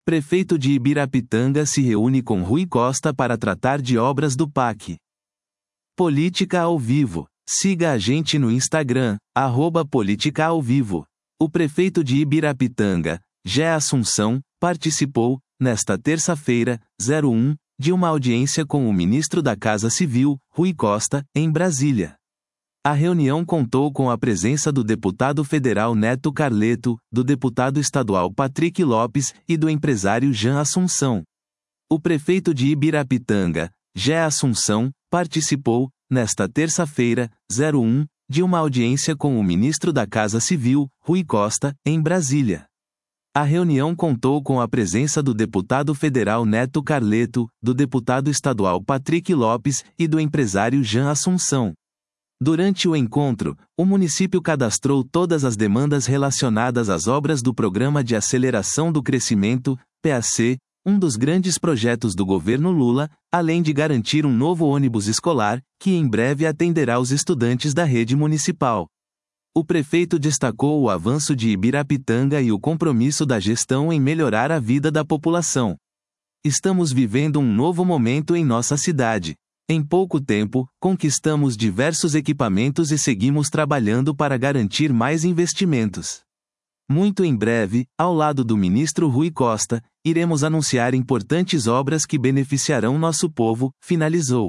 Prefeito de Ibirapitanga se reúne com Rui Costa para tratar de obras do PAC. Política ao vivo. Siga a gente no Instagram, @política-ao-vivo. O prefeito de Ibirapitanga, Gé Assunção, participou, nesta terça-feira, 01, de uma audiência com o ministro da Casa Civil, Rui Costa, em Brasília. A reunião contou com a presença do deputado federal Neto Carleto, do deputado estadual Patrick Lopes e do empresário Jean Assunção. O prefeito de Ibirapitanga, Gé Assunção, participou, nesta terça-feira, 01, de uma audiência com o ministro da Casa Civil, Rui Costa, em Brasília. A reunião contou com a presença do deputado federal Neto Carleto, do deputado estadual Patrick Lopes e do empresário Jean Assunção. Durante o encontro, o município cadastrou todas as demandas relacionadas às obras do Programa de Aceleração do Crescimento, PAC, um dos grandes projetos do governo Lula, além de garantir um novo ônibus escolar, que em breve atenderá os estudantes da rede municipal. O prefeito destacou o avanço de Ibirapitanga e o compromisso da gestão em melhorar a vida da população. Estamos vivendo um novo momento em nossa cidade. Em pouco tempo, conquistamos diversos equipamentos e seguimos trabalhando para garantir mais investimentos. Muito em breve, ao lado do ministro Rui Costa, iremos anunciar importantes obras que beneficiarão nosso povo, finalizou.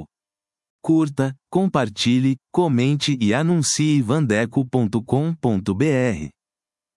Curta, compartilhe, comente e anuncie vandeco.com.br.